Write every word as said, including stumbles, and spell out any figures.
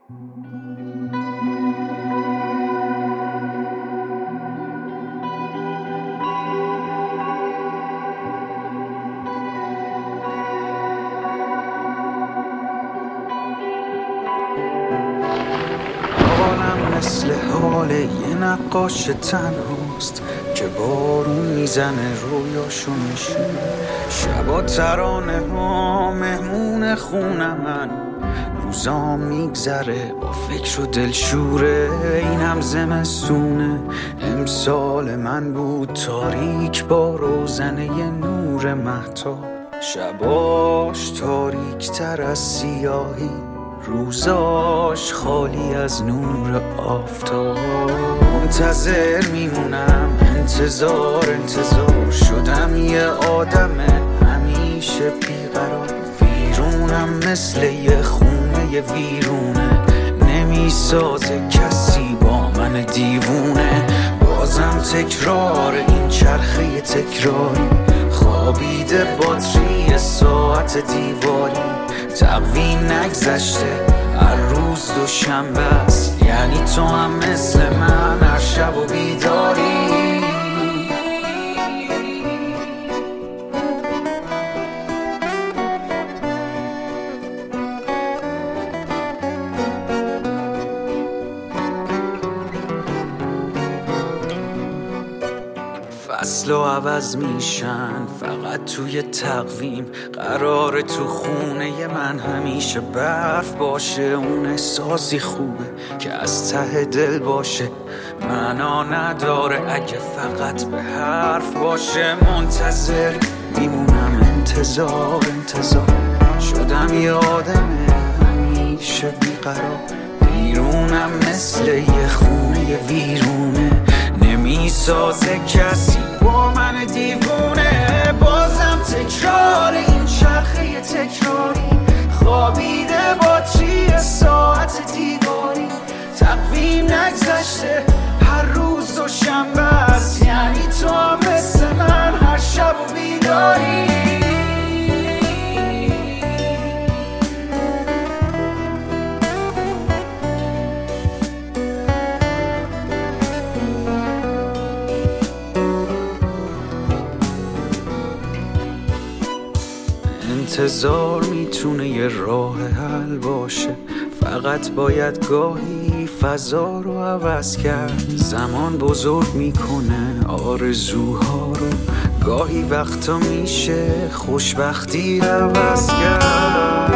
حالم مثل حال یه نقاش تنهاست که بارون میزنه رویاشو میشونه. شبا ترانه ها مهمون خونه من، روزا میگذره با فکر و دلشوره. اینم زمستونه، امسال من بود تاریک با روزنه نور مهتاب. شباش تاریک تر از سیاهی، روزاش خالی از نور آفتاب. منتظر میمونم، انتظار انتظار شدم یه آدم همیشه بیقرار. ویرونم مثل یه خونه ویرونه، نمیسازه کسی با من دیوونه. بازم تکرار این چرخه تکراری، خوابیده باتری ساعت دیواری. تقویم نگذشته، هر روز دوشنبه است، یعنی تو هم مثل من هر شب و بیداری. فصل و عوض میشن فقط توی تقویم، قرار تو خونه من همیشه برف باشه. اون احساسی خوبه که از ته دل باشه، معنا نداره اگه فقط به حرف باشه. منتظر میمونم، انتظار انتظار شدم یه آدم همیشه بیقرار. بیرونم مثل یه خونه ویرونه، نمیسازه کسی با من دیوونه. بازم تکرار این چرخه تکراری، خوابیده باتری ساعت دیواری. تقویم نگذشته، هر روز دوشنبه است، یعنی تو هم مثل من هر شب و بیداری. انتظار میتونه یه راه حل باشه، فقط باید گاهی فضا رو عوض کرد. زمان بزرگ میکنه آرزوها رو، گاهی وقتا میشه خوشبختی عوض کرد.